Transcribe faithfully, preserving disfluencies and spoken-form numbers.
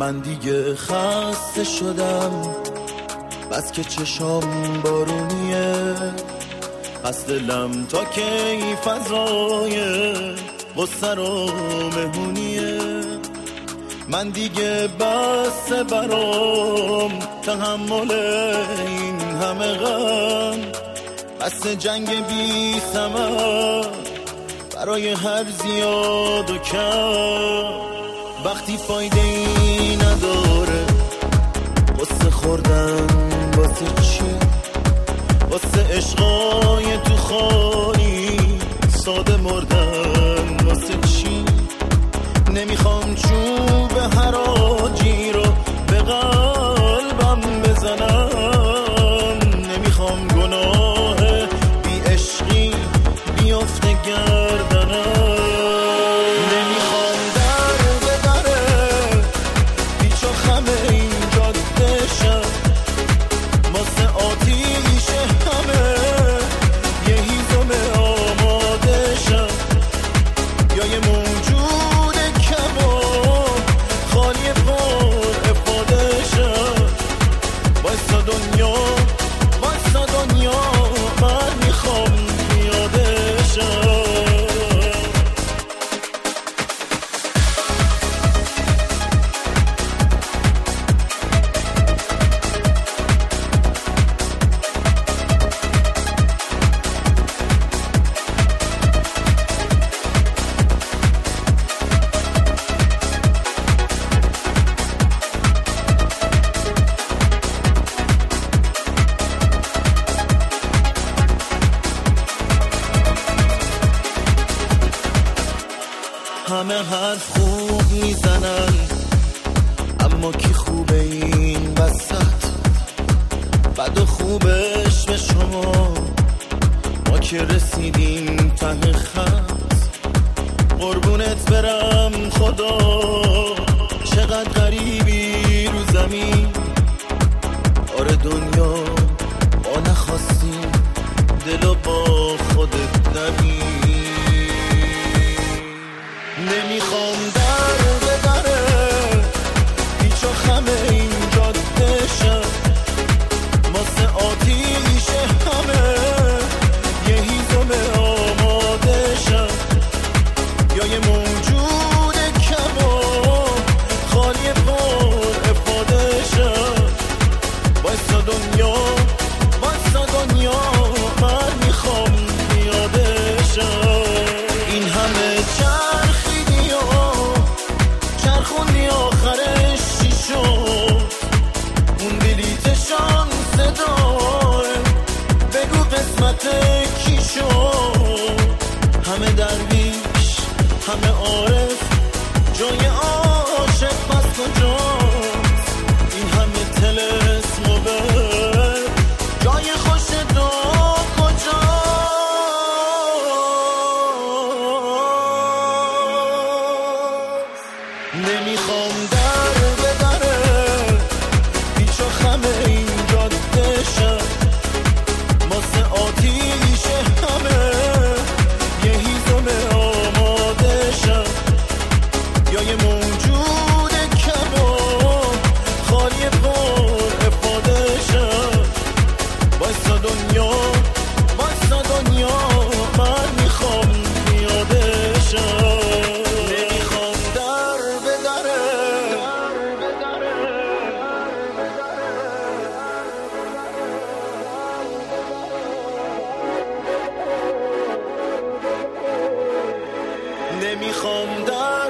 من دیگه خسته شدم، بس که چشام بارونیه، پس دلم تا کی فضای غصه رو مهمونیه. من دیگه بس برام تحمل این همه غم، بس جنگ بی ثمر برای هر زیاد و کم. وقتی فایده ای نداره واسه خوردن واسه چی، واسه عشقای تو خالی ساده مردن واسه چی. نمیخوام چوب حراجی رو به قلبم بزنم، نمیخوام گناه بی عشقی بیافته گردنم. نمیخوام در به دره پیچ و خم این جاده شم، واسه آتیش همه یه هیزم آماده شم، یا یه موجود کم و خالی پر افاده شم. واسه دنیا واسه دنیا من میخوام پیاده شم. همه حرف خوب میزنن، اما کی خوبه این وسط؟ بد و خوبش به شما، ما که رسیدیم ته خط. قربونت برم خدا، چقدر غریبی رو زمین. آره دنیا ما نخواستیم دلو با خودت نبین. نمیخوام در به دره پیچ و خم این جاده شم، واسه آتیش همه یه هیزم آماده شم، یا یه موجود کم و خالی پر افاده شم. واسه دنیا واسه دنیا من میخوام پیاده شم. این همه چرخیدی و چرخوندی آخرش چی شد؟ اون بلیتشان صدای بگو قسمت کی شد؟ همه درویش همه عارف، جای عاشق پس کجاست؟ این همه طلسم و بر جای خوش دو کجاست؟ نمیخوام در به دره پیچ و خم این جاده شم، واسه آتیش همه یه هیزم آماده شم، یا یه موجود کم و خالی پر افاده شم. واسه دنیا واسه دنیا من میخوام پیاده شم. نمیخوام در به دره نمیخوام در